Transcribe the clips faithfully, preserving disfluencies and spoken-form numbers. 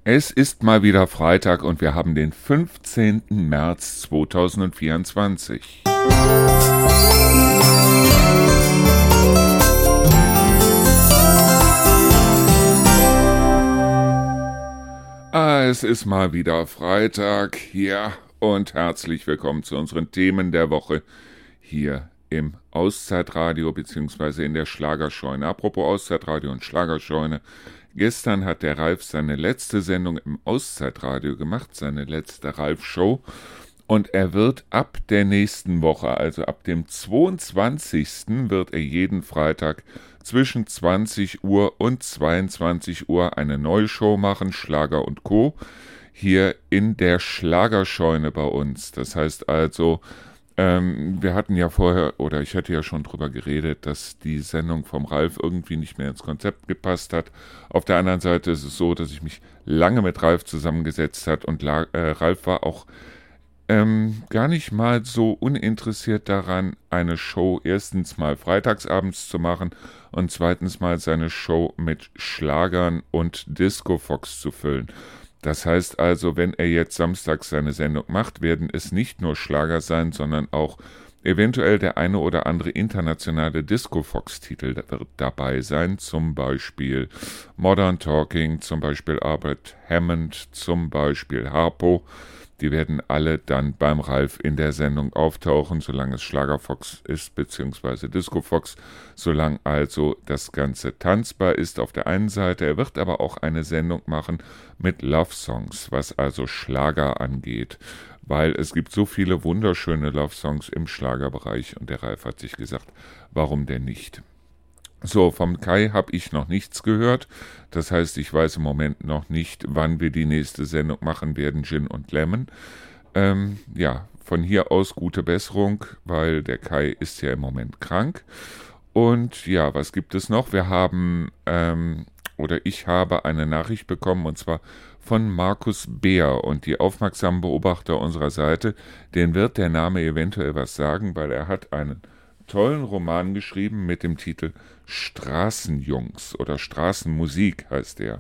Es ist mal wieder Freitag und wir haben den fünfzehnten März zweitausendvierundzwanzig. Ah, es ist mal wieder Freitag, ja, und herzlich willkommen zu unseren Themen der Woche hier im Auszeitradio bzw. in der Schlagerscheune. Apropos Auszeitradio und Schlagerscheune. Gestern hat der Ralf seine letzte Sendung im Auszeitradio gemacht, seine letzte Ralf-Show. Und er wird ab der nächsten Woche, also ab dem zweiundzwanzigsten wird er jeden Freitag zwischen zwanzig Uhr und zweiundzwanzig Uhr eine neue Show machen, Schlager und Co., hier in der Schlagerscheune bei uns. Das heißt also, Ähm, wir hatten ja vorher, oder ich hatte ja schon drüber geredet, dass die Sendung vom Ralf irgendwie nicht mehr ins Konzept gepasst hat. Auf der anderen Seite ist es so, dass ich mich lange mit Ralf zusammengesetzt hat und La- äh, Ralf war auch ähm, gar nicht mal so uninteressiert daran, eine Show erstens mal freitagsabends zu machen und zweitens mal seine Show mit Schlagern und Disco-Fox zu füllen. Das heißt also, wenn er jetzt samstags seine Sendung macht, werden es nicht nur Schlager sein, sondern auch eventuell der eine oder andere internationale Disco-Fox-Titel wird dabei sein, zum Beispiel Modern Talking, zum Beispiel Albert Hammond, zum Beispiel Harpo. Die werden alle dann beim Ralf in der Sendung auftauchen, solange es Schlagerfox ist, beziehungsweise Discofox, solange also das Ganze tanzbar ist auf der einen Seite. Er wird aber auch eine Sendung machen mit Love-Songs, was also Schlager angeht, weil es gibt so viele wunderschöne Love-Songs im Schlagerbereich und der Ralf hat sich gesagt, warum denn nicht? So, vom Kai habe ich noch nichts gehört. Das heißt, ich weiß im Moment noch nicht, wann wir die nächste Sendung machen werden, Gin und Lemon. Ähm, ja, von hier aus gute Besserung, weil der Kai ist ja im Moment krank. Und ja, was gibt es noch? Wir haben, ähm, oder ich habe eine Nachricht bekommen, und zwar von Markus Beer. Und die aufmerksamen Beobachter unserer Seite, denen wird der Name eventuell was sagen, weil er hat einen tollen Roman geschrieben mit dem Titel Straßenjungs oder Straßenmusik heißt er.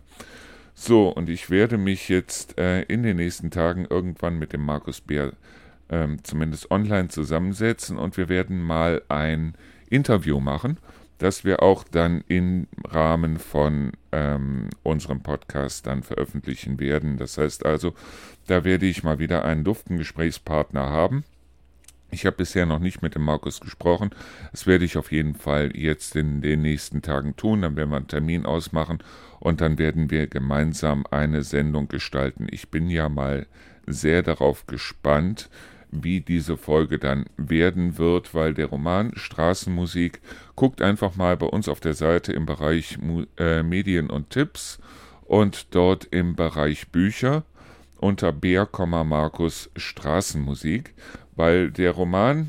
So, und ich werde mich jetzt äh, in den nächsten Tagen irgendwann mit dem Markus Beer ähm, zumindest online zusammensetzen und wir werden mal ein Interview machen, das wir auch dann im Rahmen von ähm, unserem Podcast dann veröffentlichen werden. Das heißt also, da werde ich mal wieder einen duften Gesprächspartner haben. Ich habe bisher noch nicht mit dem Markus gesprochen. Das werde ich auf jeden Fall jetzt in den nächsten Tagen tun. Dann werden wir einen Termin ausmachen und dann werden wir gemeinsam eine Sendung gestalten. Ich bin ja mal sehr darauf gespannt, wie diese Folge dann werden wird, weil der Roman Straßenmusik, guckt einfach mal bei uns auf der Seite im Bereich äh, Medien und Tipps und dort im Bereich Bücher unter Beer, Markus Straßenmusik, weil der Roman,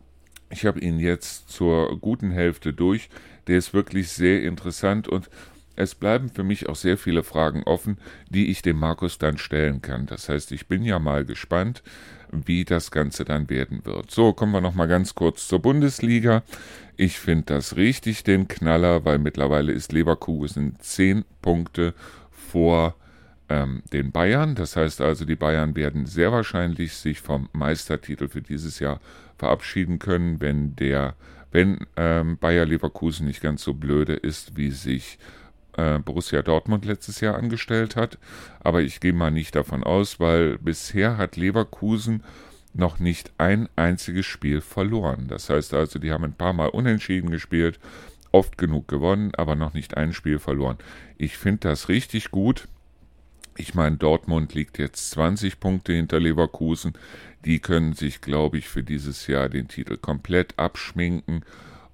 ich habe ihn jetzt zur guten Hälfte durch, der ist wirklich sehr interessant und es bleiben für mich auch sehr viele Fragen offen, die ich dem Markus dann stellen kann. Das heißt, ich bin ja mal gespannt, wie das Ganze dann werden wird. So, kommen wir nochmal ganz kurz zur Bundesliga. Ich finde das richtig den Knaller, weil mittlerweile ist Leverkusen zehn Punkte vor den Bayern. Das heißt also, die Bayern werden sehr wahrscheinlich sich vom Meistertitel für dieses Jahr verabschieden können, wenn der, wenn ähm, Bayer Leverkusen nicht ganz so blöde ist, wie sich äh, Borussia Dortmund letztes Jahr angestellt hat. Aber ich gehe mal nicht davon aus, weil bisher hat Leverkusen noch nicht ein einziges Spiel verloren. Das heißt also, die haben ein paar Mal unentschieden gespielt, oft genug gewonnen, aber noch nicht ein Spiel verloren. Ich finde das richtig gut. Ich meine, Dortmund liegt jetzt zwanzig Punkte hinter Leverkusen. Die können sich, glaube ich, für dieses Jahr den Titel komplett abschminken.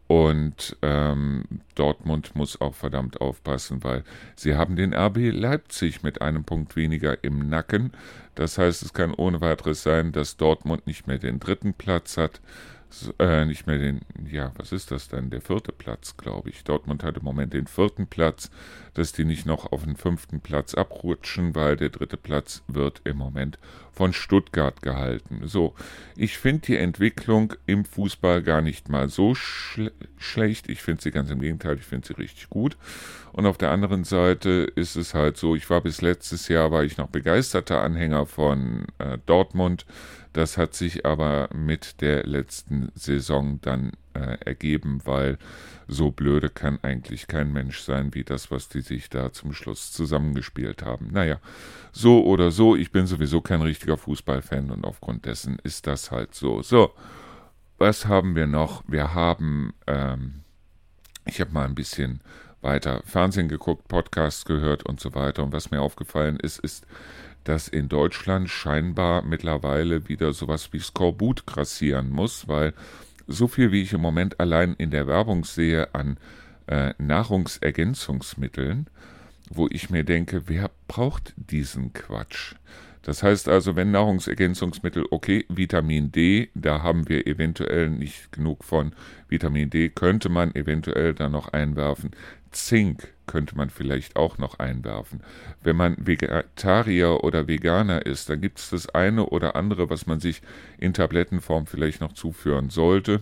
Und ähm, Dortmund muss auch verdammt aufpassen, weil sie haben den R B Leipzig mit einem Punkt weniger im Nacken. Das heißt, es kann ohne weiteres sein, dass Dortmund nicht mehr den dritten Platz hat, äh, nicht mehr den, ja, was ist das denn? Der vierte Platz, glaube ich. Dortmund hat im Moment den vierten Platz, dass die nicht noch auf den fünften Platz abrutschen, weil der dritte Platz wird im Moment von Stuttgart gehalten. So, ich finde die Entwicklung im Fußball gar nicht mal so schle- schlecht. Ich finde sie ganz im Gegenteil, ich finde sie richtig gut. Und auf der anderen Seite ist es halt so, ich war bis letztes Jahr, war ich noch begeisterter Anhänger von äh, Dortmund. Das hat sich aber mit der letzten Saison dann äh, ergeben, weil so blöde kann eigentlich kein Mensch sein, wie das, was die sich da zum Schluss zusammengespielt haben. Naja, so oder so, ich bin sowieso kein richtiger Fußballfan und aufgrund dessen ist das halt so. So, was haben wir noch? Wir haben, ähm, ich habe mal ein bisschen weiter Fernsehen geguckt, Podcasts gehört und so weiter. Und was mir aufgefallen ist, ist, dass in Deutschland scheinbar mittlerweile wieder sowas wie Skorbut grassieren muss, weil so viel wie ich im Moment allein in der Werbung sehe an äh, Nahrungsergänzungsmitteln, wo ich mir denke, wer braucht diesen Quatsch? Das heißt also, wenn Nahrungsergänzungsmittel, okay, Vitamin D, da haben wir eventuell nicht genug von. Vitamin D könnte man eventuell dann noch einwerfen. Zink könnte man vielleicht auch noch einwerfen. Wenn man Vegetarier oder Veganer ist, dann gibt es das eine oder andere, was man sich in Tablettenform vielleicht noch zuführen sollte.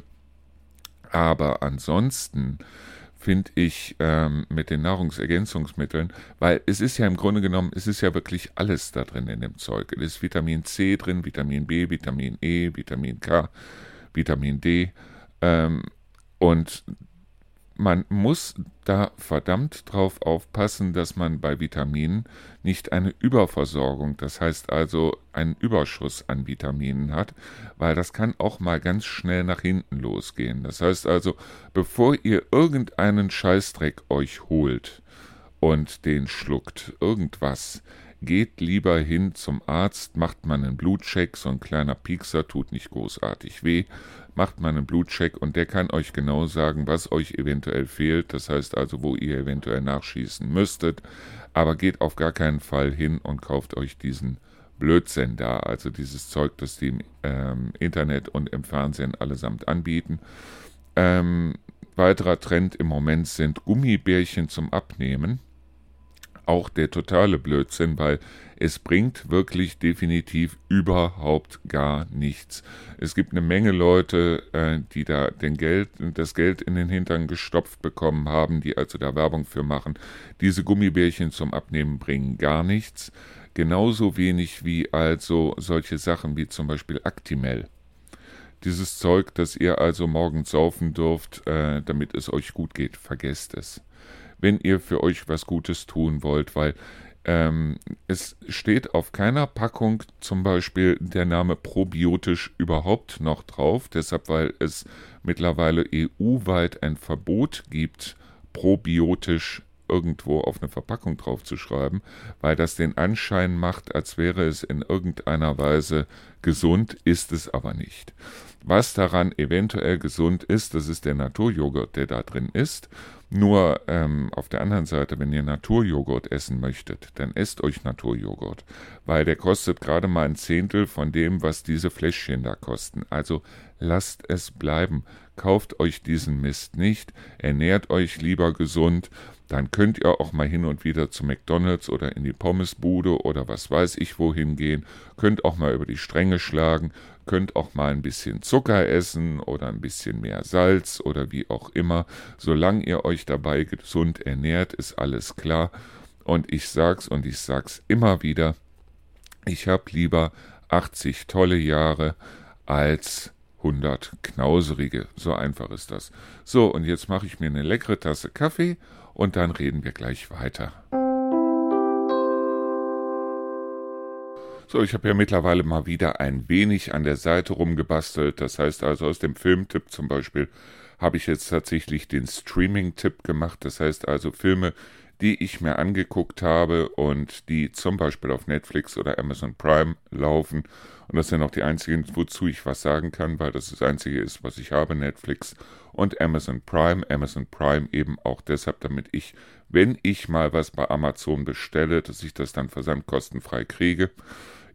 Aber ansonsten finde ich ähm, mit den Nahrungsergänzungsmitteln, weil es ist ja im Grunde genommen, es ist ja wirklich alles da drin in dem Zeug. Es ist Vitamin C drin, Vitamin B, Vitamin E, Vitamin K, Vitamin D ähm, und man muss da verdammt drauf aufpassen, dass man bei Vitaminen nicht eine Überversorgung, das heißt also einen Überschuss an Vitaminen hat, weil das kann auch mal ganz schnell nach hinten losgehen. Das heißt also, bevor ihr irgendeinen Scheißdreck euch holt und den schluckt, irgendwas, geht lieber hin zum Arzt, macht man einen Blutcheck, so ein kleiner Piekser tut nicht großartig weh, macht man einen Blutcheck und der kann euch genau sagen, was euch eventuell fehlt, das heißt also, wo ihr eventuell nachschießen müsstet, aber geht auf gar keinen Fall hin und kauft euch diesen Blödsinn da, also dieses Zeug, das die im ähm, Internet und im Fernsehen allesamt anbieten. Ähm, weiterer Trend im Moment sind Gummibärchen zum Abnehmen. Auch der totale Blödsinn, weil es bringt wirklich definitiv überhaupt gar nichts. Es gibt eine Menge Leute, äh, die da den Geld, das Geld in den Hintern gestopft bekommen haben, die also da Werbung für machen. Diese Gummibärchen zum Abnehmen bringen gar nichts. Genauso wenig wie also solche Sachen wie zum Beispiel Actimel. Dieses Zeug, das ihr also morgens saufen dürft, äh, damit es euch gut geht, vergesst es. Wenn ihr für euch was Gutes tun wollt, weil ähm, es steht auf keiner Packung zum Beispiel der Name probiotisch überhaupt noch drauf, deshalb weil es mittlerweile E U-weit ein Verbot gibt, probiotisch irgendwo auf eine Verpackung draufzuschreiben, weil das den Anschein macht, als wäre es in irgendeiner Weise gesund, ist es aber nicht. Was daran eventuell gesund ist, das ist der Naturjoghurt, der da drin ist. Nur ähm, auf der anderen Seite, wenn ihr Naturjoghurt essen möchtet, dann esst euch Naturjoghurt, weil der kostet gerade mal ein Zehntel von dem, was diese Fläschchen da kosten. Also lasst es bleiben, kauft euch diesen Mist nicht, ernährt euch lieber gesund, dann könnt ihr auch mal hin und wieder zu McDonald's oder in die Pommesbude oder was weiß ich wohin gehen, könnt auch mal über die Stränge schlagen, könnt auch mal ein bisschen Zucker essen oder ein bisschen mehr Salz oder wie auch immer. Solange ihr euch dabei gesund ernährt, ist alles klar. Und ich sag's und ich sag's immer wieder, ich habe lieber achtzig tolle Jahre als hundert knauserige. So einfach ist das. So, und jetzt mache ich mir eine leckere Tasse Kaffee und dann reden wir gleich weiter. So, ich habe ja mittlerweile mal wieder ein wenig an der Seite rumgebastelt. Das heißt also, aus dem Filmtipp zum Beispiel habe ich jetzt tatsächlich den Streaming-Tipp gemacht. Das heißt also Filme, die ich mir angeguckt habe und die zum Beispiel auf Netflix oder Amazon Prime laufen. Und das sind auch die einzigen, wozu ich was sagen kann, weil das das einzige ist, was ich habe, Netflix und Amazon Prime. Amazon Prime eben auch deshalb, damit ich, wenn ich mal was bei Amazon bestelle, dass ich das dann versandkostenfrei kriege.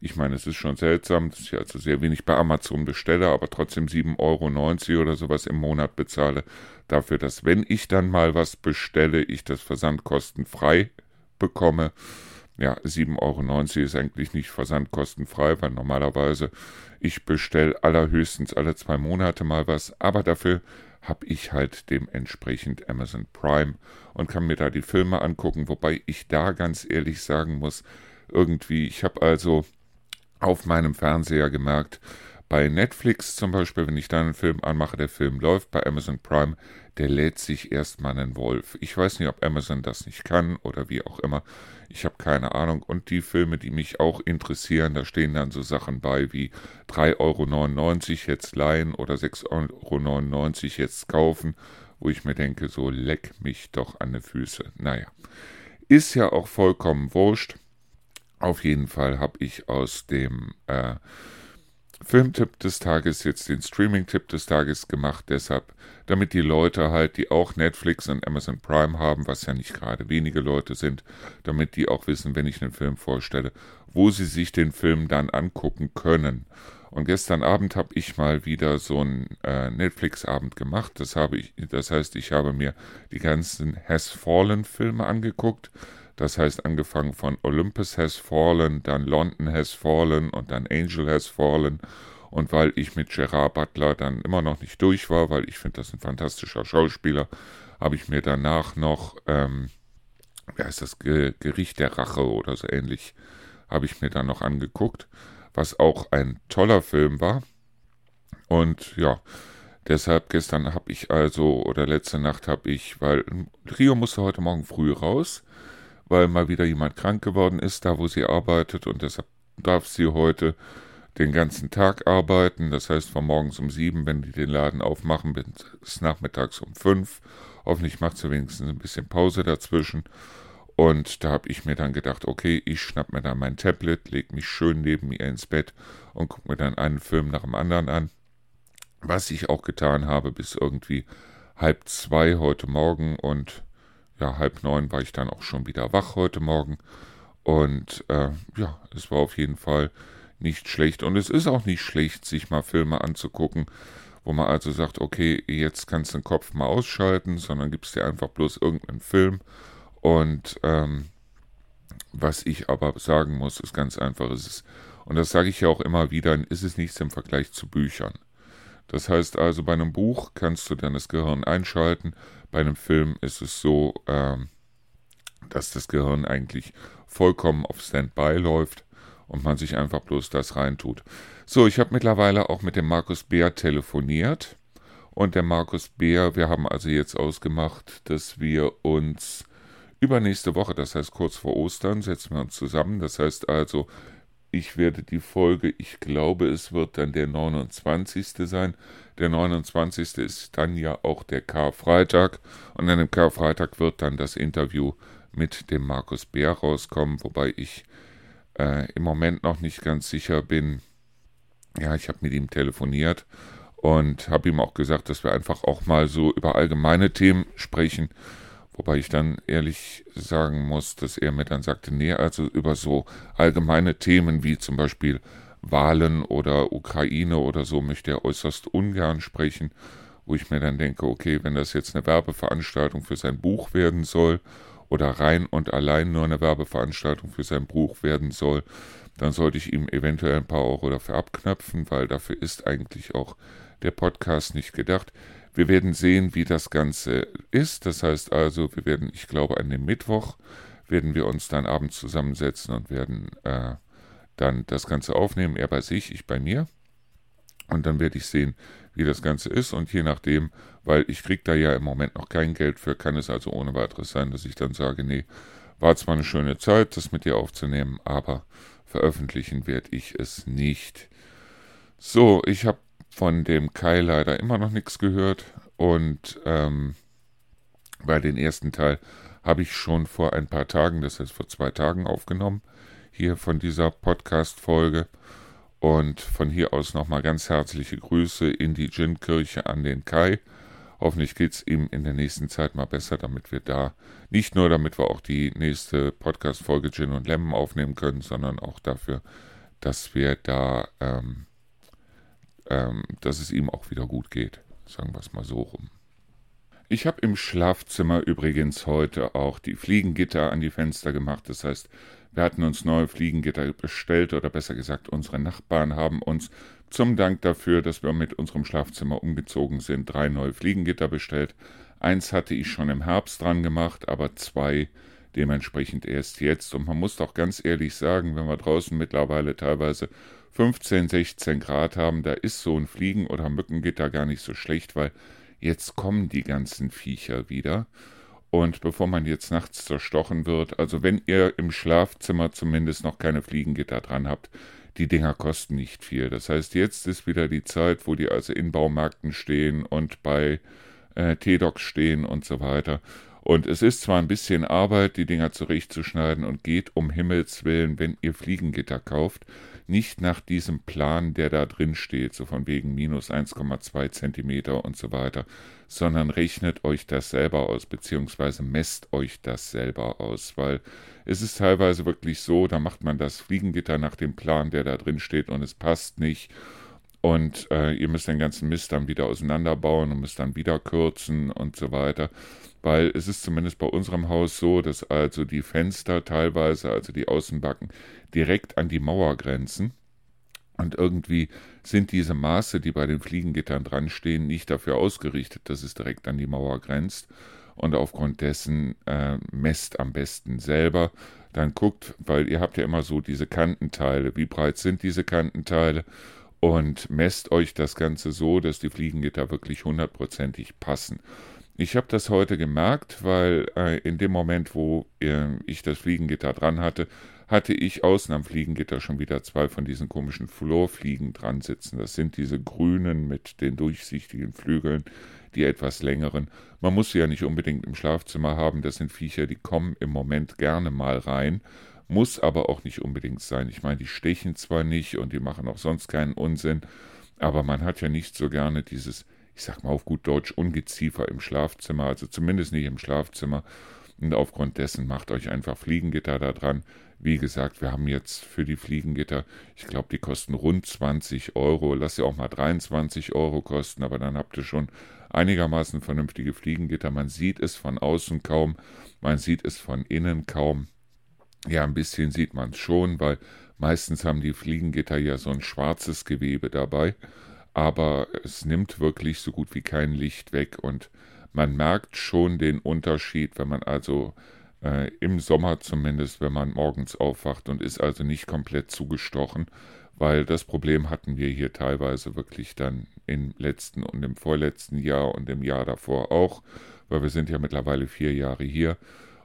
Ich meine, es ist schon seltsam, dass ich also sehr wenig bei Amazon bestelle, aber trotzdem sieben Euro neunzig oder sowas im Monat bezahle. Dafür, dass, wenn ich dann mal was bestelle, ich das versandkostenfrei bekomme. Ja, sieben Euro neunzig ist eigentlich nicht versandkostenfrei, weil normalerweise ich bestelle allerhöchstens alle zwei Monate mal was, aber dafür habe ich halt dementsprechend Amazon Prime und kann mir da die Filme angucken, wobei ich da ganz ehrlich sagen muss, irgendwie, ich habe also auf meinem Fernseher gemerkt, bei Netflix zum Beispiel, wenn ich da einen Film anmache, der Film läuft, bei Amazon Prime, der lädt sich erstmal einen Wolf. Ich weiß nicht, ob Amazon das nicht kann oder wie auch immer. Ich habe keine Ahnung. Und die Filme, die mich auch interessieren, da stehen dann so Sachen bei wie drei Euro neunundneunzig jetzt leihen oder sechs Euro neunundneunzig jetzt kaufen, wo ich mir denke, so leck mich doch an die Füße. Naja, ist ja auch vollkommen wurscht. Auf jeden Fall habe ich aus dem äh, Filmtipp des Tages jetzt den Streaming-Tipp des Tages gemacht, deshalb, damit die Leute halt, die auch Netflix und Amazon Prime haben, was ja nicht gerade wenige Leute sind, damit die auch wissen, wenn ich einen Film vorstelle, wo sie sich den Film dann angucken können. Und gestern Abend habe ich mal wieder so einen äh, Netflix-Abend gemacht. Das habe ich, das heißt, ich habe mir die ganzen Has Fallen-Filme angeguckt. Das heißt, angefangen von Olympus Has Fallen, dann London Has Fallen und dann Angel Has Fallen. Und weil ich mit Gerard Butler dann immer noch nicht durch war, weil ich finde, das ist ein fantastischer Schauspieler, habe ich mir danach noch, ähm, wie heißt das, Ge- Gericht der Rache oder so ähnlich, habe ich mir dann noch angeguckt, was auch ein toller Film war. Und ja, deshalb gestern habe ich also, oder letzte Nacht habe ich, weil Rio musste heute Morgen früh raus, weil mal wieder jemand krank geworden ist, da wo sie arbeitet, und deshalb darf sie heute den ganzen Tag arbeiten, das heißt von morgens um sieben, wenn die den Laden aufmachen, bis nachmittags um fünf. Hoffentlich macht sie wenigstens ein bisschen Pause dazwischen. Und da habe ich mir dann gedacht, okay, ich schnapp mir dann mein Tablet, leg mich schön neben ihr ins Bett und gucke mir dann einen Film nach dem anderen an, was ich auch getan habe bis irgendwie halb zwei heute Morgen, und ja, halb neun war ich dann auch schon wieder wach heute Morgen. Und äh, ja, es war auf jeden Fall nicht schlecht. Und es ist auch nicht schlecht, sich mal Filme anzugucken, wo man also sagt, okay, jetzt kannst du den Kopf mal ausschalten, sondern gibst dir einfach bloß irgendeinen Film. Und ähm, was ich aber sagen muss, ist ganz einfach, ist es, und das sage ich ja auch immer wieder, ist es nichts im Vergleich zu Büchern. Das heißt also, bei einem Buch kannst du dann das Gehirn einschalten, bei einem Film ist es so, ähm, dass das Gehirn eigentlich vollkommen auf Standby läuft und man sich einfach bloß das reintut. So, ich habe mittlerweile auch mit dem Markus Beer telefoniert, und der Markus Beer, wir haben also jetzt ausgemacht, dass wir uns übernächste Woche, das heißt kurz vor Ostern, setzen wir uns zusammen. Das heißt also, ich werde die Folge, ich glaube, es wird dann der neunundzwanzigste sein. Der neunundzwanzigste ist dann ja auch der Karfreitag. Und an dem Karfreitag wird dann das Interview mit dem Markus Beer rauskommen, wobei ich äh, im Moment noch nicht ganz sicher bin. Ja, ich habe mit ihm telefoniert und habe ihm auch gesagt, dass wir einfach auch mal so über allgemeine Themen sprechen. Wobei ich dann ehrlich sagen muss, dass er mir dann sagte, nee, also über so allgemeine Themen wie zum Beispiel Wahlen oder Ukraine oder so möchte er äußerst ungern sprechen, wo ich mir dann denke, okay, wenn das jetzt eine Werbeveranstaltung für sein Buch werden soll oder rein und allein nur eine Werbeveranstaltung für sein Buch werden soll, dann sollte ich ihm eventuell ein paar Euro dafür abknöpfen, weil dafür ist eigentlich auch der Podcast nicht gedacht. Wir werden sehen, wie das Ganze ist. Das heißt also, wir werden, ich glaube, an dem Mittwoch werden wir uns dann abends zusammensetzen und werden äh, dann das Ganze aufnehmen. Er bei sich, ich bei mir. Und dann werde ich sehen, wie das Ganze ist. Und je nachdem, weil ich kriege da ja im Moment noch kein Geld für, kann es also ohne weiteres sein, dass ich dann sage, nee, war zwar eine schöne Zeit, das mit dir aufzunehmen, aber veröffentlichen werde ich es nicht. So, ich habe von dem Kai leider immer noch nichts gehört, und ähm, bei den ersten Teil habe ich schon vor ein paar Tagen, das heißt vor zwei Tagen aufgenommen, hier von dieser Podcast-Folge, und von hier aus nochmal ganz herzliche Grüße in die Gin-Kirche an den Kai. Hoffentlich geht es ihm in der nächsten Zeit mal besser, damit wir da, nicht nur damit wir auch die nächste Podcast-Folge Gin und Lemon aufnehmen können, sondern auch dafür, dass wir da, ähm, ähm, dass es ihm auch wieder gut geht. Sagen wir es mal so rum. Ich habe im Schlafzimmer übrigens heute auch die Fliegengitter an die Fenster gemacht. Das heißt, wir hatten uns neue Fliegengitter bestellt, oder besser gesagt, unsere Nachbarn haben uns zum Dank dafür, dass wir mit unserem Schlafzimmer umgezogen sind, drei neue Fliegengitter bestellt. Eins hatte ich schon im Herbst dran gemacht, aber zwei dementsprechend erst jetzt. Und man muss doch ganz ehrlich sagen, wenn wir draußen mittlerweile teilweise fünfzehn, sechzehn Grad haben, da ist so ein Fliegen- oder Mückengitter gar nicht so schlecht, weil jetzt kommen die ganzen Viecher wieder. Und bevor man jetzt nachts zerstochen wird, also wenn ihr im Schlafzimmer zumindest noch keine Fliegengitter dran habt, die Dinger kosten nicht viel. Das heißt, jetzt ist wieder die Zeit, wo die also in Baumärkten stehen und bei äh, T-Docs stehen und so weiter. Und es ist zwar ein bisschen Arbeit, die Dinger zurechtzuschneiden, und geht um Himmels Willen, wenn ihr Fliegengitter kauft, nicht nach diesem Plan, der da drin steht, so von wegen minus eins Komma zwei Zentimeter und so weiter, sondern rechnet euch das selber aus, beziehungsweise messt euch das selber aus, weil es ist teilweise wirklich so, da macht man das Fliegengitter nach dem Plan, der da drin steht, und es passt nicht. Und äh, ihr müsst den ganzen Mist dann wieder auseinanderbauen und müsst dann wieder kürzen und so weiter. Weil es ist zumindest bei unserem Haus so, dass also die Fenster teilweise, also die Außenbacken, direkt an die Mauer grenzen. Und irgendwie sind diese Maße, die bei den Fliegengittern dran stehen, nicht dafür ausgerichtet, dass es direkt an die Mauer grenzt. Und aufgrund dessen äh, messt am besten selber. Dann guckt, weil ihr habt ja immer so diese Kantenteile. Wie breit sind diese Kantenteile? Und messt euch das Ganze so, dass die Fliegengitter wirklich hundertprozentig passen. Ich habe das heute gemerkt, weil äh, in dem Moment, wo äh, ich das Fliegengitter dran hatte, hatte ich außen am Fliegengitter schon wieder zwei von diesen komischen Florfliegen dran sitzen. Das sind diese grünen mit den durchsichtigen Flügeln, die etwas längeren. Man muss sie ja nicht unbedingt im Schlafzimmer haben. Das sind Viecher, die kommen im Moment gerne mal rein. Muss aber auch nicht unbedingt sein. Ich meine, die stechen zwar nicht und die machen auch sonst keinen Unsinn, aber man hat ja nicht so gerne dieses, ich sag mal auf gut Deutsch, Ungeziefer im Schlafzimmer, also zumindest nicht im Schlafzimmer. Und aufgrund dessen macht euch einfach Fliegengitter da dran. Wie gesagt, wir haben jetzt für die Fliegengitter, ich glaube, die kosten rund zwanzig Euro. Lass sie auch mal dreiundzwanzig Euro kosten, aber dann habt ihr schon einigermaßen vernünftige Fliegengitter. Man sieht es von außen kaum, man sieht es von innen kaum. Ja, ein bisschen sieht man es schon, weil meistens haben die Fliegengitter ja so ein schwarzes Gewebe dabei, aber es nimmt wirklich so gut wie kein Licht weg, und man merkt schon den Unterschied, wenn man also äh, im Sommer zumindest, wenn man morgens aufwacht und ist also nicht komplett zugestochen, weil das Problem hatten wir hier teilweise wirklich dann im letzten und im vorletzten Jahr und im Jahr davor auch, weil wir sind ja mittlerweile vier Jahre hier.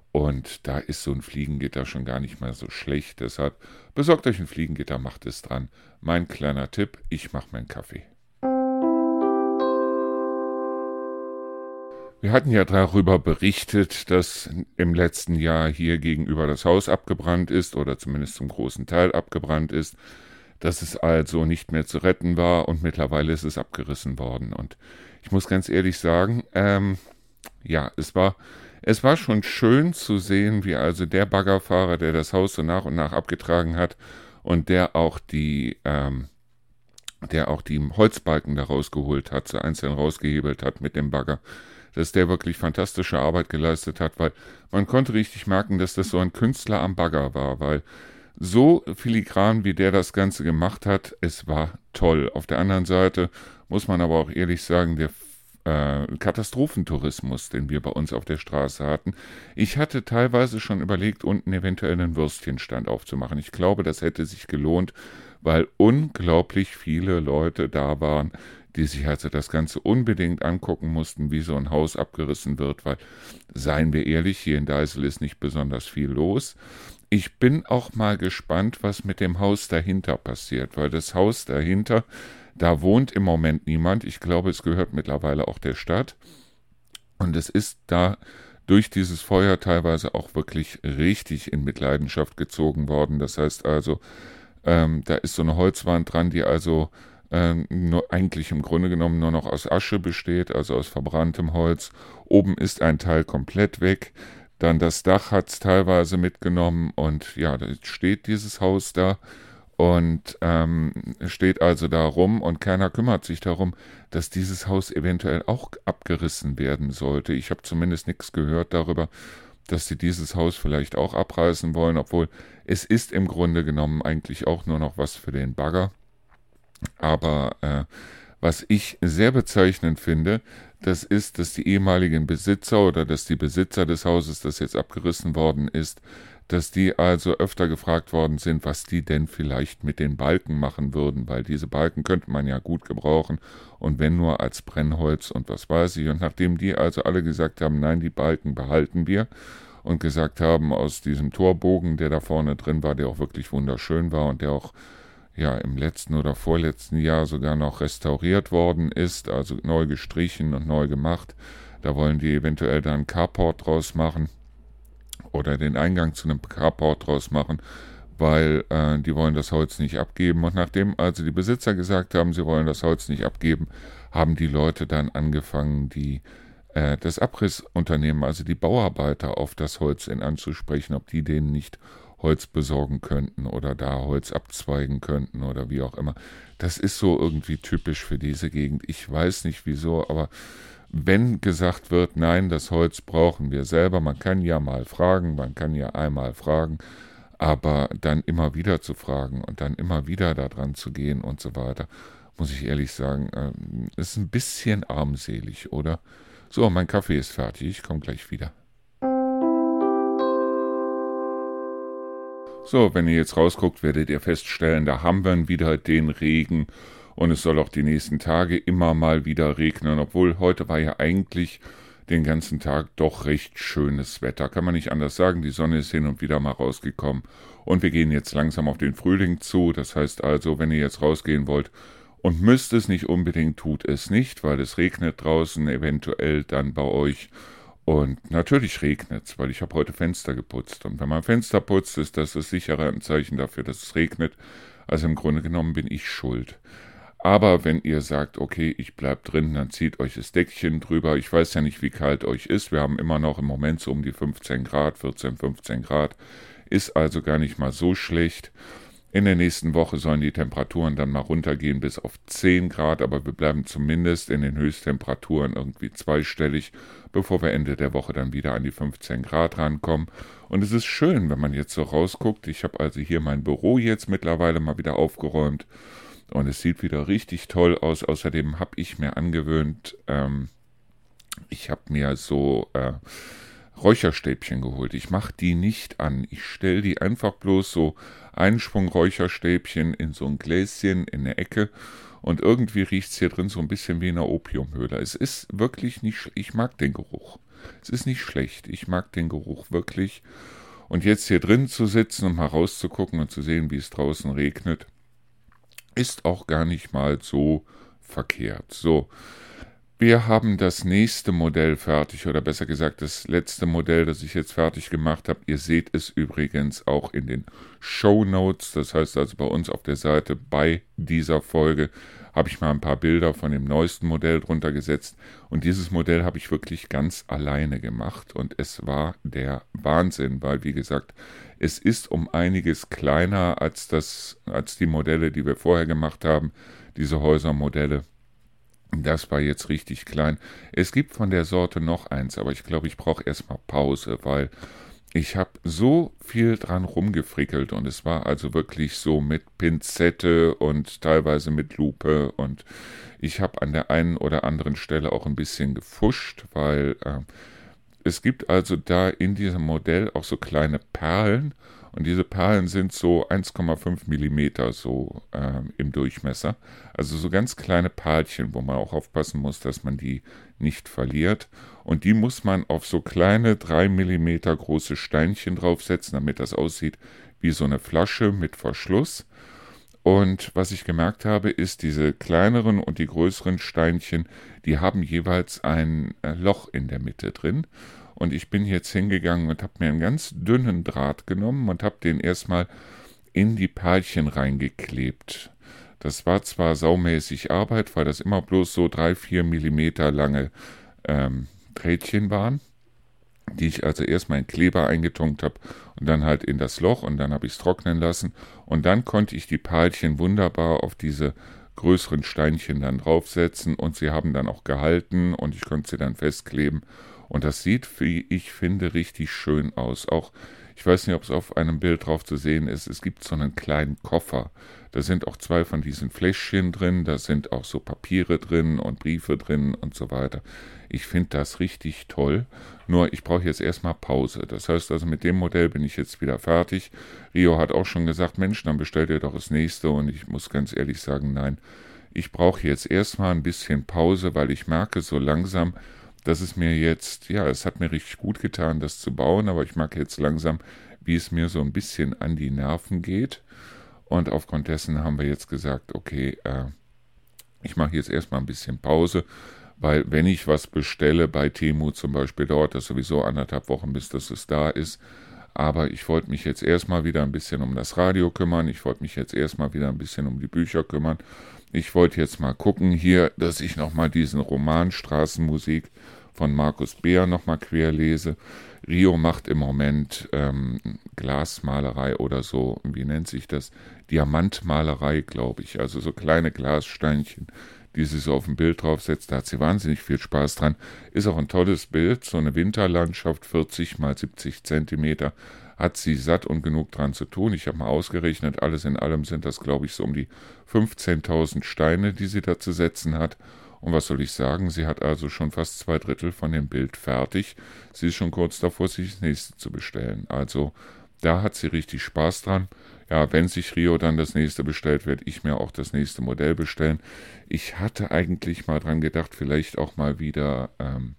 Und da ist so ein Fliegengitter schon gar nicht mehr so schlecht. Deshalb besorgt euch ein Fliegengitter, macht es dran. Mein kleiner Tipp, ich mache meinen Kaffee. Wir hatten ja darüber berichtet, dass im letzten Jahr hier gegenüber das Haus abgebrannt ist, oder zumindest zum großen Teil abgebrannt ist, dass es also nicht mehr zu retten war, und mittlerweile ist es abgerissen worden. Und ich muss ganz ehrlich sagen, ähm, ja, es war... Es war schon schön zu sehen, wie also der Baggerfahrer, der das Haus so nach und nach abgetragen hat und der auch die, ähm, der auch die Holzbalken da rausgeholt hat, so einzeln rausgehebelt hat mit dem Bagger, dass der wirklich fantastische Arbeit geleistet hat, weil man konnte richtig merken, dass das so ein Künstler am Bagger war, weil so filigran, wie der das Ganze gemacht hat, es war toll. Auf der anderen Seite muss man aber auch ehrlich sagen, der Katastrophentourismus, den wir bei uns auf der Straße hatten. Ich hatte teilweise schon überlegt, unten eventuell einen Würstchenstand aufzumachen. Ich glaube, das hätte sich gelohnt, weil unglaublich viele Leute da waren, die sich also das Ganze unbedingt angucken mussten, wie so ein Haus abgerissen wird, weil, seien wir ehrlich, hier in Deisel ist nicht besonders viel los. Ich bin auch mal gespannt, was mit dem Haus dahinter passiert, weil das Haus dahinter, da wohnt im Moment niemand. Ich glaube, es gehört mittlerweile auch der Stadt. Und es ist da durch dieses Feuer teilweise auch wirklich richtig in Mitleidenschaft gezogen worden. Das heißt also, ähm, da ist so eine Holzwand dran, die also ähm, nur, eigentlich im Grunde genommen nur noch aus Asche besteht, also aus verbranntem Holz. Oben ist ein Teil komplett weg. Dann das Dach hat es teilweise mitgenommen, und ja, da steht dieses Haus da. Und ähm, steht also da rum und keiner kümmert sich darum, dass dieses Haus eventuell auch abgerissen werden sollte. Ich habe zumindest nichts gehört darüber, dass sie dieses Haus vielleicht auch abreißen wollen, obwohl es ist im Grunde genommen eigentlich auch nur noch was für den Bagger. Aber äh, was ich sehr bezeichnend finde, das ist, dass die ehemaligen Besitzer oder dass die Besitzer des Hauses, das jetzt abgerissen worden ist, dass die also öfter gefragt worden sind, was die denn vielleicht mit den Balken machen würden, weil diese Balken könnte man ja gut gebrauchen und wenn nur als Brennholz und was weiß ich. Und nachdem die also alle gesagt haben, nein, die Balken behalten wir und gesagt haben, aus diesem Torbogen, der da vorne drin war, der auch wirklich wunderschön war und der auch ja im letzten oder vorletzten Jahr sogar noch restauriert worden ist, also neu gestrichen und neu gemacht, da wollen die eventuell dann einen Carport draus machen oder den Eingang zu einem Carport draus machen, weil äh, die wollen das Holz nicht abgeben. Und nachdem also die Besitzer gesagt haben, sie wollen das Holz nicht abgeben, haben die Leute dann angefangen, die äh, das Abrissunternehmen, also die Bauarbeiter, auf das Holz hin anzusprechen, ob die denen nicht Holz besorgen könnten oder da Holz abzweigen könnten oder wie auch immer. Das ist so irgendwie typisch für diese Gegend. Ich weiß nicht wieso, aber wenn gesagt wird, nein, das Holz brauchen wir selber, man kann ja mal fragen, man kann ja einmal fragen, aber dann immer wieder zu fragen und dann immer wieder da dran zu gehen und so weiter, muss ich ehrlich sagen, ähm, ist ein bisschen armselig, oder? So, mein Kaffee ist fertig, ich komme gleich wieder. So, wenn ihr jetzt rausguckt, werdet ihr feststellen, da haben wir wieder den Regen und es soll auch die nächsten Tage immer mal wieder regnen, obwohl heute war ja eigentlich den ganzen Tag doch recht schönes Wetter. Kann man nicht anders sagen, die Sonne ist hin und wieder mal rausgekommen und wir gehen jetzt langsam auf den Frühling zu. Das heißt also, wenn ihr jetzt rausgehen wollt und müsst es nicht unbedingt, tut es nicht, weil es regnet draußen, eventuell dann bei euch. Und natürlich regnet es, weil ich habe heute Fenster geputzt. Und wenn man Fenster putzt, ist das das sichere ein Zeichen dafür, dass es regnet. Also im Grunde genommen bin ich schuld. Aber wenn ihr sagt, okay, ich bleib drin, dann zieht euch das Deckchen drüber. Ich weiß ja nicht, wie kalt euch ist. Wir haben immer noch im Moment so um die fünfzehn Grad, vierzehn, fünfzehn Grad. Ist also gar nicht mal so schlecht. In der nächsten Woche sollen die Temperaturen dann mal runtergehen bis auf zehn Grad, aber wir bleiben zumindest in den Höchsttemperaturen irgendwie zweistellig, bevor wir Ende der Woche dann wieder an die fünfzehn Grad rankommen. Und es ist schön, wenn man jetzt so rausguckt. Ich habe also hier mein Büro jetzt mittlerweile mal wieder aufgeräumt und es sieht wieder richtig toll aus. Außerdem habe ich mir angewöhnt, ähm, ich habe mir so äh, Räucherstäbchen geholt. Ich mache die nicht an. Ich stelle die einfach bloß so einen Schwung Räucherstäbchen in so ein Gläschen in der Ecke und irgendwie riecht es hier drin so ein bisschen wie in einer Opiumhöhle. Es ist wirklich nicht schlecht. Ich mag den Geruch. Es ist nicht schlecht. Ich mag den Geruch wirklich. Und jetzt hier drin zu sitzen und mal rauszugucken und zu sehen, wie es draußen regnet, ist auch gar nicht mal so verkehrt. So. Wir haben das nächste Modell fertig, oder besser gesagt das letzte Modell, das ich jetzt fertig gemacht habe. Ihr seht es übrigens auch in den Shownotes, das heißt also bei uns auf der Seite bei dieser Folge habe ich mal ein paar Bilder von dem neuesten Modell drunter gesetzt. Und dieses Modell habe ich wirklich ganz alleine gemacht und es war der Wahnsinn, weil wie gesagt, es ist um einiges kleiner als, das, als die Modelle, die wir vorher gemacht haben, diese Häusermodelle. Das war jetzt richtig klein. Es gibt von der Sorte noch eins, aber ich glaube, ich brauche erstmal Pause, weil ich habe so viel dran rumgefrickelt und es war also wirklich so mit Pinzette und teilweise mit Lupe und ich habe an der einen oder anderen Stelle auch ein bisschen gefuscht, weil äh, es gibt also da in diesem Modell auch so kleine Perlen und diese Perlen sind so eins Komma fünf Millimeter so äh, im Durchmesser. Also so ganz kleine Perlchen, wo man auch aufpassen muss, dass man die nicht verliert. Und die muss man auf so kleine drei Millimeter große Steinchen draufsetzen, damit das aussieht wie so eine Flasche mit Verschluss. Und was ich gemerkt habe, ist, diese kleineren und die größeren Steinchen, die haben jeweils ein äh, Loch in der Mitte drin. Und ich bin jetzt hingegangen und habe mir einen ganz dünnen Draht genommen und habe den erstmal in die Perlchen reingeklebt. Das war zwar saumäßig Arbeit, weil das immer bloß so drei, vier Millimeter lange ähm, Drähtchen waren. die ich also erstmal in Kleber eingetunkt habe und dann halt in das Loch und dann habe ich es trocknen lassen und dann konnte ich die Peilchen wunderbar auf diese größeren Steinchen dann draufsetzen und sie haben dann auch gehalten und ich konnte sie dann festkleben und das sieht, wie ich finde, richtig schön aus. Auch, ich weiß nicht, ob es auf einem Bild drauf zu sehen ist, es gibt so einen kleinen Koffer. Da sind auch zwei von diesen Fläschchen drin, da sind auch so Papiere drin und Briefe drin und so weiter. Ich finde das richtig toll, nur ich brauche jetzt erstmal Pause. Das heißt also, mit dem Modell bin ich jetzt wieder fertig. Rio hat auch schon gesagt, Mensch, dann bestellt ihr doch das nächste und ich muss ganz ehrlich sagen, nein, ich brauche jetzt erstmal ein bisschen Pause, weil ich merke so langsam, dass es mir jetzt, ja, es hat mir richtig gut getan, das zu bauen, aber ich merke jetzt langsam, wie es mir so ein bisschen an die Nerven geht. Und aufgrund dessen haben wir jetzt gesagt, okay, äh, ich mache jetzt erstmal ein bisschen Pause, weil wenn ich was bestelle bei Temu zum Beispiel, dauert das sowieso anderthalb Wochen, bis das es da ist. Aber ich wollte mich jetzt erstmal wieder ein bisschen um das Radio kümmern. Ich wollte mich jetzt erstmal wieder ein bisschen um die Bücher kümmern. Ich wollte jetzt mal gucken hier, dass ich nochmal diesen Roman Straßenmusik von Markus Beer nochmal quer lese. Rio macht im Moment ähm, Glasmalerei oder so, wie nennt sich das? Diamantmalerei, glaube ich. Also so kleine Glassteinchen, die sie so auf dem Bild draufsetzt. Da hat sie wahnsinnig viel Spaß dran. Ist auch ein tolles Bild, so eine Winterlandschaft, vierzig mal siebzig Zentimeter. Hat sie satt und genug dran zu tun. Ich habe mal ausgerechnet, alles in allem sind das, glaube ich, so um die fünfzehntausend Steine, die sie da zu setzen hat. Und was soll ich sagen, sie hat also schon fast zwei Drittel von dem Bild fertig. Sie ist schon kurz davor, sich das nächste zu bestellen. Also da hat sie richtig Spaß dran. Ja, wenn sich Rio dann das nächste bestellt, werde ich mir auch das nächste Modell bestellen. Ich hatte eigentlich mal dran gedacht, vielleicht auch mal wieder ähm,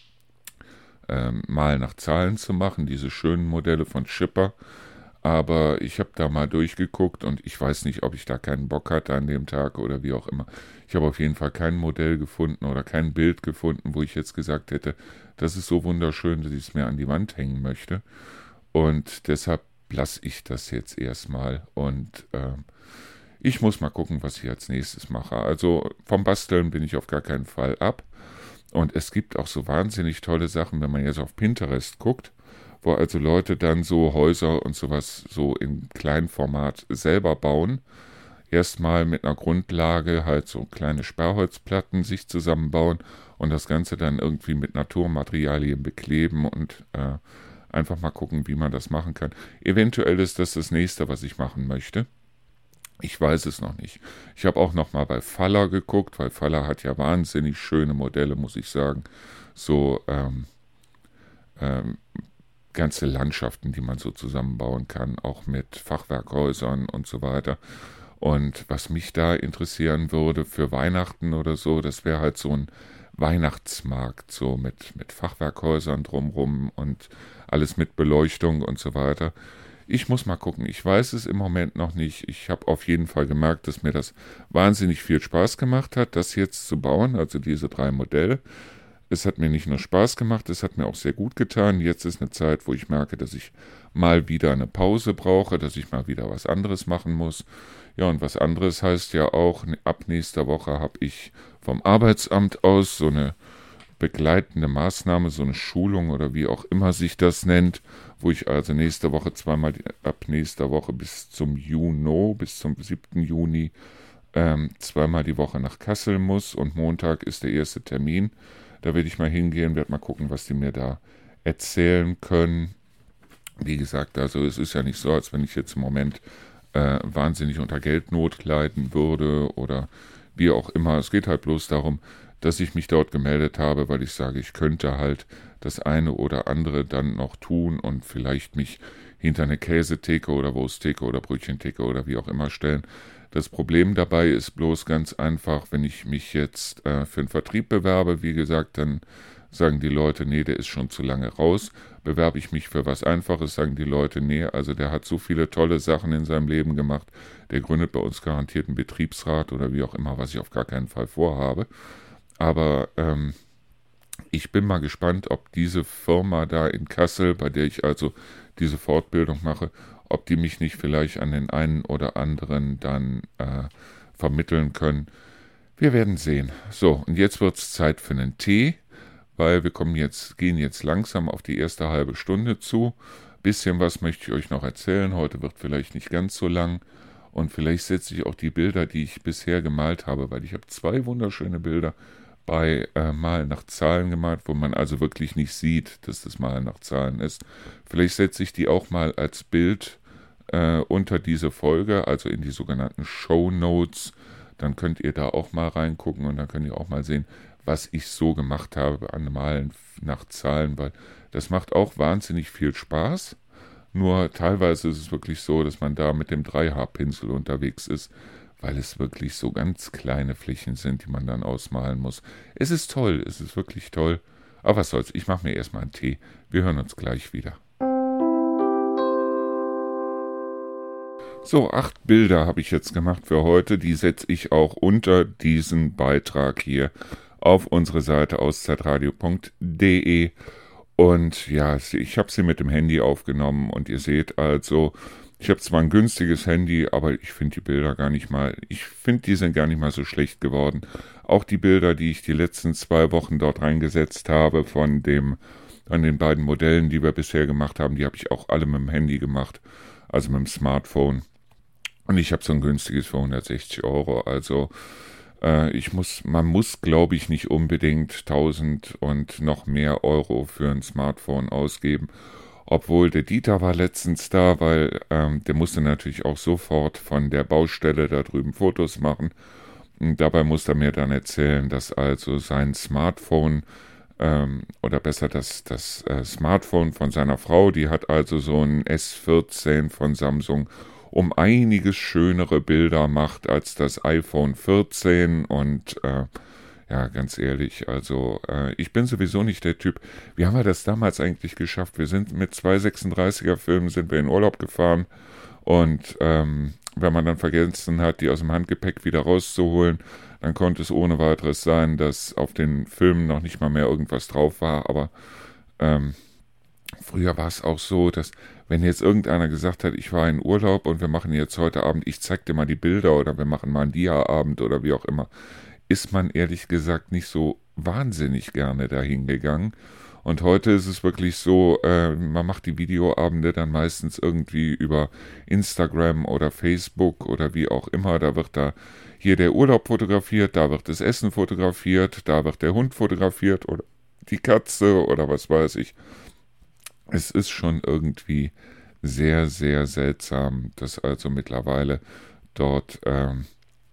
ähm, mal nach Zahlen zu machen, diese schönen Modelle von Schipper. Aber ich habe da mal durchgeguckt und ich weiß nicht, ob ich da keinen Bock hatte an dem Tag oder wie auch immer. Ich habe auf jeden Fall kein Modell gefunden oder kein Bild gefunden, wo ich jetzt gesagt hätte, das ist so wunderschön, dass ich es mir an die Wand hängen möchte. Und deshalb lasse ich das jetzt erstmal und äh, ich muss mal gucken, was ich als nächstes mache. Also vom Basteln bin ich auf gar keinen Fall ab. Und es gibt auch so wahnsinnig tolle Sachen, wenn man jetzt auf Pinterest guckt, wo also Leute dann so Häuser und sowas so in Kleinformat selber bauen. Erstmal mit einer Grundlage halt so kleine Sperrholzplatten sich zusammenbauen und das Ganze dann irgendwie mit Naturmaterialien bekleben und äh, einfach mal gucken, wie man das machen kann. Eventuell ist das das nächste, was ich machen möchte. Ich weiß es noch nicht. Ich habe auch noch mal bei Faller geguckt, weil Faller hat ja wahnsinnig schöne Modelle, muss ich sagen. So ähm, ähm, ganze Landschaften, die man so zusammenbauen kann, auch mit Fachwerkhäusern und so weiter. Und was mich da interessieren würde für Weihnachten oder so, das wäre halt so ein Weihnachtsmarkt, so mit, mit Fachwerkhäusern drumrum und alles mit Beleuchtung und so weiter. Ich muss mal gucken, ich weiß es im Moment noch nicht. Ich habe auf jeden Fall gemerkt, dass mir das wahnsinnig viel Spaß gemacht hat, das jetzt zu bauen, also diese drei Modelle. Es hat mir nicht nur Spaß gemacht, es hat mir auch sehr gut getan. Jetzt ist eine Zeit, wo ich merke, dass ich mal wieder eine Pause brauche, dass ich mal wieder was anderes machen muss. Ja, und was anderes heißt ja auch, ab nächster Woche habe ich vom Arbeitsamt aus so eine begleitende Maßnahme, so eine Schulung oder wie auch immer sich das nennt, wo ich also nächste Woche zweimal, ab nächster Woche bis zum Juni, bis zum siebten Juni, ähm, zweimal die Woche nach Kassel muss und Montag ist der erste Termin. Da werde ich mal hingehen, werde mal gucken, was die mir da erzählen können. Wie gesagt, also es ist ja nicht so, als wenn ich jetzt im Moment äh, wahnsinnig unter Geldnot leiden würde oder wie auch immer. Es geht halt bloß darum, dass ich mich dort gemeldet habe, weil ich sage, ich könnte halt das eine oder andere dann noch tun und vielleicht mich hinter eine Käsetheke oder Wursttheke oder Brötchentheke oder wie auch immer stellen. Das Problem dabei ist bloß ganz einfach, wenn ich mich jetzt äh, für einen Vertrieb bewerbe, wie gesagt, dann sagen die Leute, nee, der ist schon zu lange raus. Bewerbe ich mich für was Einfaches, sagen die Leute, nee, also der hat so viele tolle Sachen in seinem Leben gemacht, der gründet bei uns garantiert einen Betriebsrat oder wie auch immer, was ich auf gar keinen Fall vorhabe. Aber ähm, ich bin mal gespannt, ob diese Firma da in Kassel, bei der ich also diese Fortbildung mache, ob die mich nicht vielleicht an den einen oder anderen dann äh, vermitteln können. Wir werden sehen. So, und jetzt wird es Zeit für einen Tee, weil wir kommen jetzt, gehen jetzt langsam auf die erste halbe Stunde zu. Bisschen was möchte ich euch noch erzählen. Heute wird vielleicht nicht ganz so lang. Und vielleicht setze ich auch die Bilder, die ich bisher gemalt habe, weil ich habe zwei wunderschöne Bilder bei äh, Malen nach Zahlen gemalt, wo man also wirklich nicht sieht, dass das Malen nach Zahlen ist. Vielleicht setze ich die auch mal als Bild äh, unter diese Folge, also in die sogenannten Show Notes. Dann könnt ihr da auch mal reingucken und dann könnt ihr auch mal sehen, was ich so gemacht habe an Malen nach Zahlen, weil das macht auch wahnsinnig viel Spaß. Nur teilweise ist es wirklich so, dass man da mit dem drei H Pinsel unterwegs ist, weil es wirklich so ganz kleine Flächen sind, die man dann ausmalen muss. Es ist toll, es ist wirklich toll. Aber was soll's, ich mache mir erstmal einen Tee. Wir hören uns gleich wieder. So, acht Bilder habe ich jetzt gemacht für heute. Die setze ich auch unter diesen Beitrag hier auf unsere Seite auszeitradio punkt de. Und ja, ich habe sie mit dem Handy aufgenommen und ihr seht also, ich habe zwar ein günstiges Handy, aber ich finde die Bilder gar nicht mal, ich finde, die sind gar nicht mal so schlecht geworden. Auch die Bilder, die ich die letzten zwei Wochen dort reingesetzt habe von dem, an den beiden Modellen, die wir bisher gemacht haben, die habe ich auch alle mit dem Handy gemacht, also mit dem Smartphone. Und ich habe so ein günstiges für hundertsechzig Euro, also äh, ich muss, man muss, glaube ich, nicht unbedingt tausend und noch mehr Euro für ein Smartphone ausgeben. Obwohl der Dieter war letztens da, weil ähm, der musste natürlich auch sofort von der Baustelle da drüben Fotos machen. Und dabei musste er mir dann erzählen, dass also sein Smartphone, ähm, oder besser das, das äh, Smartphone von seiner Frau, die hat also so ein S vierzehn von Samsung, um einiges schönere Bilder macht als das iPhone vierzehn und äh, ja, ganz ehrlich, also äh, ich bin sowieso nicht der Typ, wie haben wir das damals eigentlich geschafft? Wir sind mit zwei sechsunddreißiger Filmen sind wir in Urlaub gefahren und ähm, wenn man dann vergessen hat, die aus dem Handgepäck wieder rauszuholen, dann konnte es ohne weiteres sein, dass auf den Filmen noch nicht mal mehr irgendwas drauf war, aber ähm, früher war es auch so, dass wenn jetzt irgendeiner gesagt hat, ich war in Urlaub und wir machen jetzt heute Abend, ich zeig dir mal die Bilder oder wir machen mal einen Dia-Abend oder wie auch immer, ist man ehrlich gesagt nicht so wahnsinnig gerne dahin gegangen. Und heute ist es wirklich so, äh, man macht die Videoabende dann meistens irgendwie über Instagram oder Facebook oder wie auch immer. Da wird da hier der Urlaub fotografiert, da wird das Essen fotografiert, da wird der Hund fotografiert oder die Katze oder was weiß ich. Es ist schon irgendwie sehr, sehr seltsam, dass also mittlerweile dort ähm,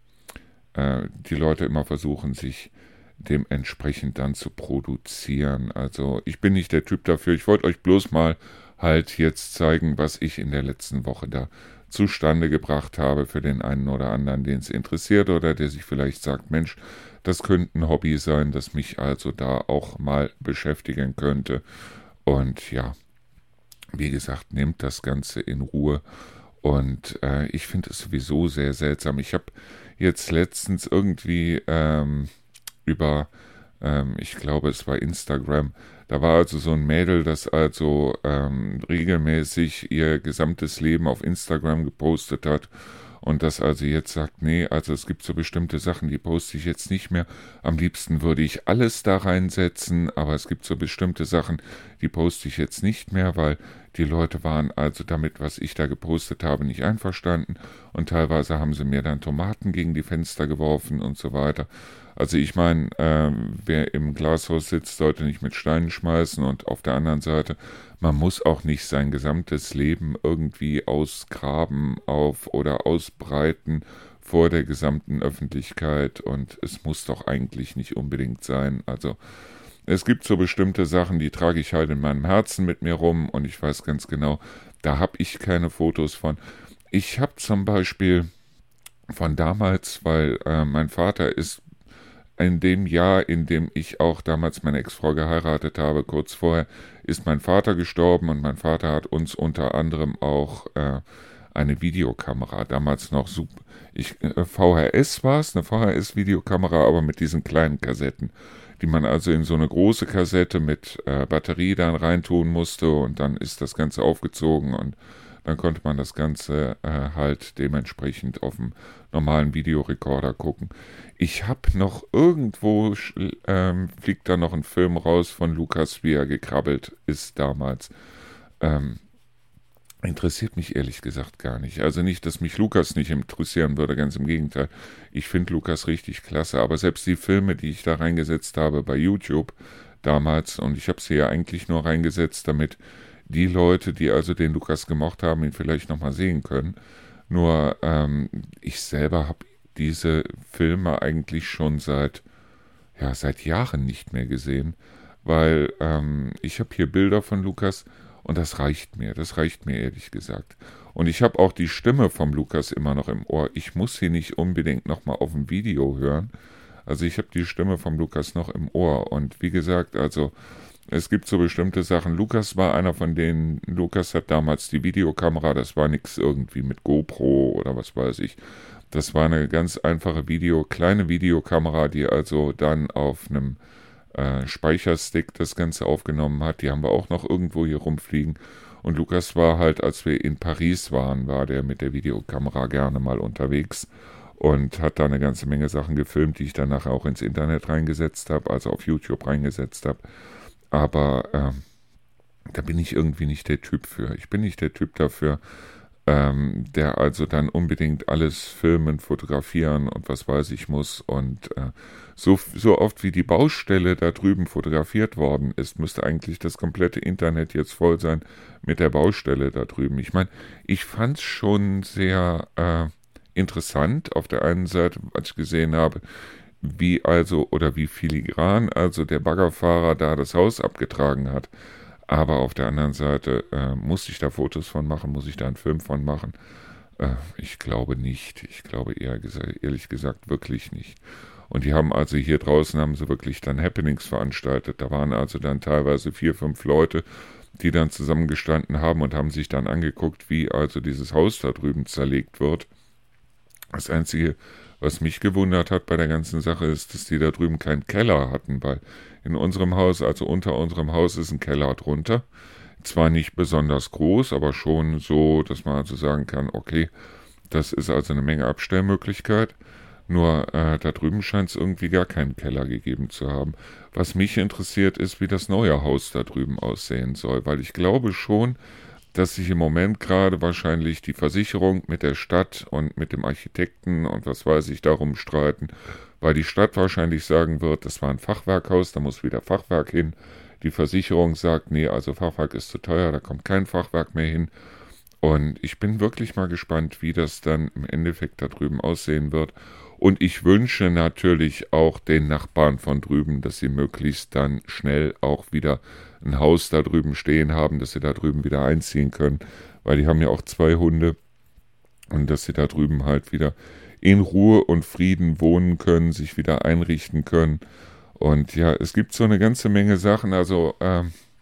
äh, die Leute immer versuchen, sich dementsprechend dann zu produzieren. Also ich bin nicht der Typ dafür. Ich wollte euch bloß mal halt jetzt zeigen, was ich in der letzten Woche da zustande gebracht habe für den einen oder anderen, den es interessiert oder der sich vielleicht sagt, Mensch, das könnte ein Hobby sein, das mich also da auch mal beschäftigen könnte. Und ja, wie gesagt, nehmt das Ganze in Ruhe. Und äh, ich finde es sowieso sehr seltsam. Ich habe jetzt letztens irgendwie ähm, über, ähm, ich glaube es war Instagram, da war also so ein Mädel, das also ähm, regelmäßig ihr gesamtes Leben auf Instagram gepostet hat und das also jetzt sagt, nee, also es gibt so bestimmte Sachen, die poste ich jetzt nicht mehr. Am liebsten würde ich alles da reinsetzen, aber es gibt so bestimmte Sachen, die poste ich jetzt nicht mehr, weil die Leute waren also damit, was ich da gepostet habe, nicht einverstanden und teilweise haben sie mir dann Tomaten gegen die Fenster geworfen und so weiter. Also ich meine, ähm, wer im Glashaus sitzt, sollte nicht mit Steinen schmeißen und auf der anderen Seite, man muss auch nicht sein gesamtes Leben irgendwie ausgraben auf oder ausbreiten vor der gesamten Öffentlichkeit und es muss doch eigentlich nicht unbedingt sein. Also es gibt so bestimmte Sachen, die trage ich halt in meinem Herzen mit mir rum und ich weiß ganz genau, da habe ich keine Fotos von. Ich habe zum Beispiel von damals, weil äh, mein Vater ist in dem Jahr, in dem ich auch damals meine Ex-Frau geheiratet habe, kurz vorher, ist mein Vater gestorben und mein Vater hat uns unter anderem auch äh, eine Videokamera, damals noch super, ich, äh, V H S war es, eine V H S-Videokamera, aber mit diesen kleinen Kassetten, die man also in so eine große Kassette mit äh, Batterie dann reintun musste und dann ist das Ganze aufgezogen und dann konnte man das Ganze äh, halt dementsprechend auf dem normalen Videorekorder gucken. Ich habe noch irgendwo, ähm, fliegt da noch ein Film raus von Lukas, wie er gekrabbelt ist damals. Ähm, interessiert mich ehrlich gesagt gar nicht. Also nicht, dass mich Lukas nicht interessieren würde, ganz im Gegenteil. Ich finde Lukas richtig klasse, aber selbst die Filme, die ich da reingesetzt habe bei YouTube damals, und ich habe sie ja eigentlich nur reingesetzt, damit die Leute, die also den Lukas gemocht haben, ihn vielleicht nochmal sehen können. Nur ähm, ich selber habe diese Filme eigentlich schon seit, ja, seit Jahren nicht mehr gesehen, weil ähm, ich habe hier Bilder von Lukas und das reicht mir, das reicht mir ehrlich gesagt. Und ich habe auch die Stimme vom Lukas immer noch im Ohr. Ich muss sie nicht unbedingt nochmal auf dem Video hören. Also ich habe die Stimme vom Lukas noch im Ohr. Und wie gesagt, also es gibt so bestimmte Sachen. Lukas war einer von denen, Lukas hat damals die Videokamera, das war nichts irgendwie mit GoPro oder was weiß ich. Das war eine ganz einfache Video, kleine Videokamera, die also dann auf einem äh, Speicherstick das Ganze aufgenommen hat. Die haben wir auch noch irgendwo hier rumfliegen. Und Lukas war halt, als wir in Paris waren, war der mit der Videokamera gerne mal unterwegs und hat da eine ganze Menge Sachen gefilmt, die ich dann nachher auch ins Internet reingesetzt habe, also auf YouTube reingesetzt habe. Aber ähm, da bin ich irgendwie nicht der Typ für. Ich bin nicht der Typ dafür, ähm, der also dann unbedingt alles filmen, fotografieren und was weiß ich muss. Und äh, so, so oft wie die Baustelle da drüben fotografiert worden ist, müsste eigentlich das komplette Internet jetzt voll sein mit der Baustelle da drüben. Ich meine, ich fand es schon sehr äh, interessant auf der einen Seite, als ich gesehen habe, wie also oder wie filigran also der Baggerfahrer da das Haus abgetragen hat. Aber auf der anderen Seite, äh, muss ich da Fotos von machen, muss ich da einen Film von machen? Äh, ich glaube nicht. Ich glaube eher gesa- ehrlich gesagt wirklich nicht. Und die haben also hier draußen, haben sie wirklich dann Happenings veranstaltet. Da waren also dann teilweise vier, fünf Leute, die dann zusammengestanden haben und haben sich dann angeguckt, wie also dieses Haus da drüben zerlegt wird. Das Einzige, was mich gewundert hat bei der ganzen Sache, ist, dass die da drüben keinen Keller hatten, weil in unserem Haus, also unter unserem Haus, ist ein Keller drunter. Zwar nicht besonders groß, aber schon so, dass man also sagen kann, okay, das ist also eine Menge Abstellmöglichkeit. Nur äh, da drüben scheint es irgendwie gar keinen Keller gegeben zu haben. Was mich interessiert, ist, wie das neue Haus da drüben aussehen soll, weil ich glaube schon, dass sich im Moment gerade wahrscheinlich die Versicherung mit der Stadt und mit dem Architekten und was weiß ich darum streiten, weil die Stadt wahrscheinlich sagen wird, das war ein Fachwerkhaus, da muss wieder Fachwerk hin. Die Versicherung sagt, nee, also Fachwerk ist zu teuer, da kommt kein Fachwerk mehr hin. Und ich bin wirklich mal gespannt, wie das dann im Endeffekt da drüben aussehen wird. Und ich wünsche natürlich auch den Nachbarn von drüben, dass sie möglichst dann schnell auch wieder ein Haus da drüben stehen haben, dass sie da drüben wieder einziehen können, weil die haben ja auch zwei Hunde und dass sie da drüben halt wieder in Ruhe und Frieden wohnen können, sich wieder einrichten können. Und ja, es gibt so eine ganze Menge Sachen, also äh,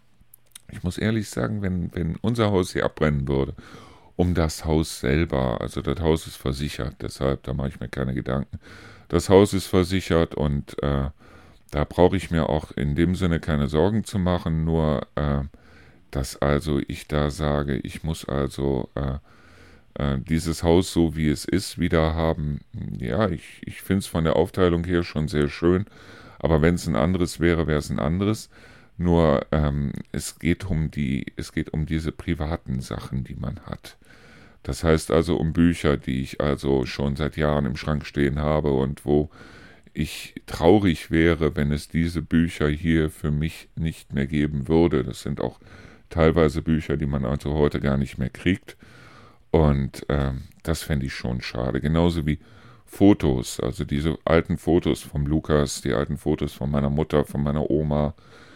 ich muss ehrlich sagen, wenn, wenn unser Haus hier abbrennen würde, um das Haus selber, also das Haus ist versichert, deshalb, da mache ich mir keine Gedanken. Das Haus ist versichert und äh, da brauche ich mir auch in dem Sinne keine Sorgen zu machen, nur äh, dass also ich da sage, ich muss also äh, äh, dieses Haus so wie es ist wieder haben. Ja, ich, ich finde es von der Aufteilung her schon sehr schön, aber wenn es ein anderes wäre, wäre es ein anderes. Nur ähm, es geht um die, es geht um diese privaten Sachen, die man hat. Das heißt also um Bücher, die ich also schon seit Jahren im Schrank stehen habe und wo ich traurig wäre, wenn es diese Bücher hier für mich nicht mehr geben würde. Das sind auch teilweise Bücher, die man also heute gar nicht mehr kriegt. Und ähm, das fände ich schon schade. Genauso wie Fotos, also diese alten Fotos vom Lukas, die alten Fotos von meiner Mutter, von meiner Oma,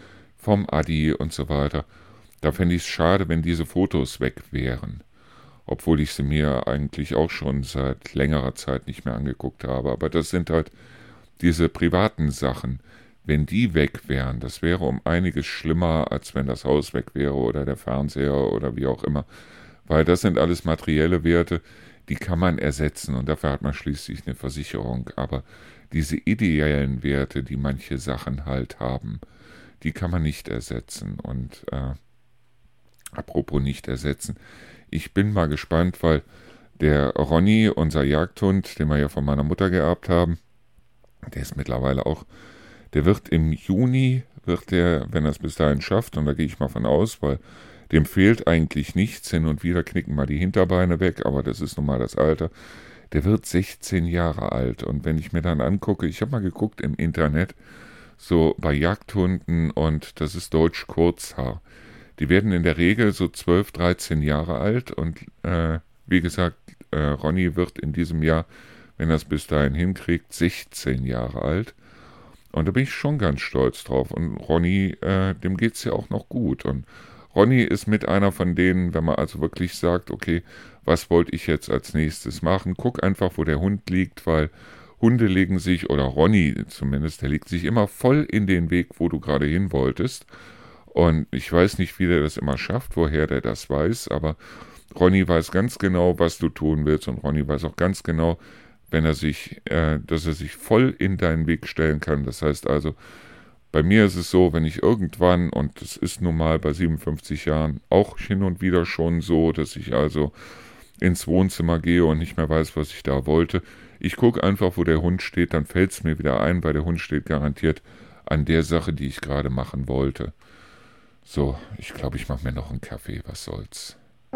vom Adi und so weiter. Da fände ich es schade, wenn diese Fotos weg wären. Obwohl ich sie mir eigentlich auch schon seit längerer Zeit nicht mehr angeguckt habe. Aber das sind halt diese privaten Sachen. Wenn die weg wären, das wäre um einiges schlimmer, als wenn das Haus weg wäre oder der Fernseher oder wie auch immer. Weil das sind alles materielle Werte, die kann man ersetzen und dafür hat man schließlich eine Versicherung. Aber diese ideellen Werte, die manche Sachen halt haben, die kann man nicht ersetzen. Und äh, apropos nicht ersetzen, ich bin mal gespannt, weil der Ronny, unser Jagdhund, den wir ja von meiner Mutter geerbt haben, der ist mittlerweile auch, der wird im Juni, wird der, wenn er es bis dahin schafft, und da gehe ich mal von aus, weil dem fehlt eigentlich nichts, hin und wieder knicken mal die Hinterbeine weg, aber das ist nun mal das Alter, der wird sechzehn Jahre alt. Und wenn ich mir dann angucke, ich habe mal geguckt im Internet, so bei Jagdhunden, und das ist Deutsch Kurzhaar. Die werden in der Regel so zwölf, dreizehn Jahre alt und äh, wie gesagt, äh, Ronny wird in diesem Jahr, wenn er es bis dahin hinkriegt, sechzehn Jahre alt. Und da bin ich schon ganz stolz drauf. Und Ronny, äh, dem geht es ja auch noch gut. Und Ronny ist mit einer von denen, wenn man also wirklich sagt, okay, was wollte ich jetzt als nächstes machen? Guck einfach, wo der Hund liegt, weil Hunde legen sich, oder Ronny zumindest, der legt sich immer voll in den Weg, wo du gerade hin wolltest. Und ich weiß nicht, wie der das immer schafft, woher der das weiß, aber Ronny weiß ganz genau, was du tun willst, und Ronny weiß auch ganz genau, wenn er sich, äh, dass er sich voll in deinen Weg stellen kann. Das heißt also, bei mir ist es so, wenn ich irgendwann, und das ist nun mal bei siebenundfünfzig Jahren auch hin und wieder schon so, dass ich also ins Wohnzimmer gehe und nicht mehr weiß, was ich da wollte. Ich gucke einfach, wo der Hund steht, dann fällt es mir wieder ein, weil der Hund steht garantiert an der Sache, die ich gerade machen wollte. So, ich glaube, ich mache mir noch einen Kaffee, was soll's.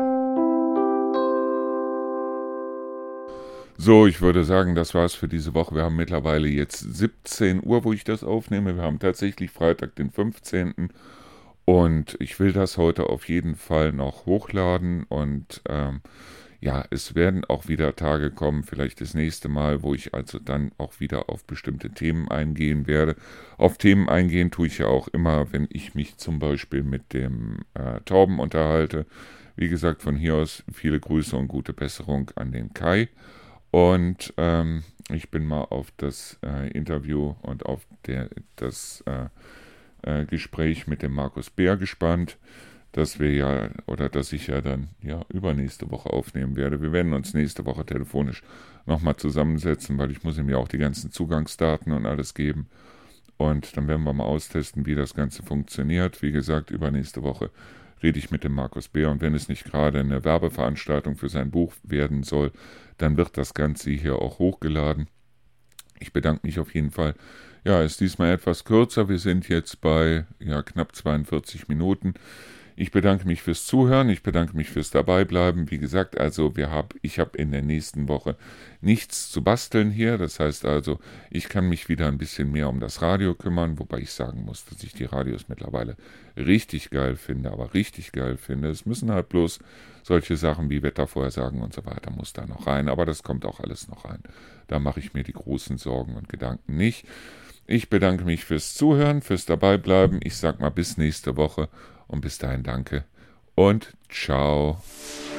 So, ich würde sagen, das war's für diese Woche. Wir haben mittlerweile jetzt siebzehn Uhr, wo ich das aufnehme. Wir haben tatsächlich Freitag, den fünfzehnten Und ich will das heute auf jeden Fall noch hochladen. Und ähm, ja, es werden auch wieder Tage kommen, vielleicht das nächste Mal, wo ich also dann auch wieder auf bestimmte Themen eingehen werde. Auf Themen eingehen tue ich ja auch immer, wenn ich mich zum Beispiel mit dem äh, Torben unterhalte. Wie gesagt, von hier aus viele Grüße und gute Besserung an den Kai. Und ähm, ich bin mal auf das äh, Interview und auf der, das äh, äh, Gespräch mit dem Markus Bär gespannt, dass wir ja, oder dass ich ja dann ja übernächste Woche aufnehmen werde. Wir werden uns nächste Woche telefonisch nochmal zusammensetzen, weil ich muss ihm ja auch die ganzen Zugangsdaten und alles geben. Und dann werden wir mal austesten, wie das Ganze funktioniert. Wie gesagt, übernächste Woche rede ich mit dem Markus Bär, und wenn es nicht gerade eine Werbeveranstaltung für sein Buch werden soll, dann wird das Ganze hier auch hochgeladen. Ich bedanke mich auf jeden Fall. Ja, ist diesmal etwas kürzer. Wir sind jetzt bei ja, knapp zweiundvierzig Minuten. Ich bedanke mich fürs Zuhören, ich bedanke mich fürs Dabeibleiben. Wie gesagt, also wir hab, ich habe in der nächsten Woche nichts zu basteln hier. Das heißt also, ich kann mich wieder ein bisschen mehr um das Radio kümmern, wobei ich sagen muss, dass ich die Radios mittlerweile richtig geil finde, aber richtig geil finde. Es müssen halt bloß solche Sachen wie Wettervorhersagen und so weiter muss da noch rein, aber das kommt auch alles noch rein. Da mache ich mir die großen Sorgen und Gedanken nicht. Ich bedanke mich fürs Zuhören, fürs Dabeibleiben. Ich sag mal bis nächste Woche. Und bis dahin danke und ciao.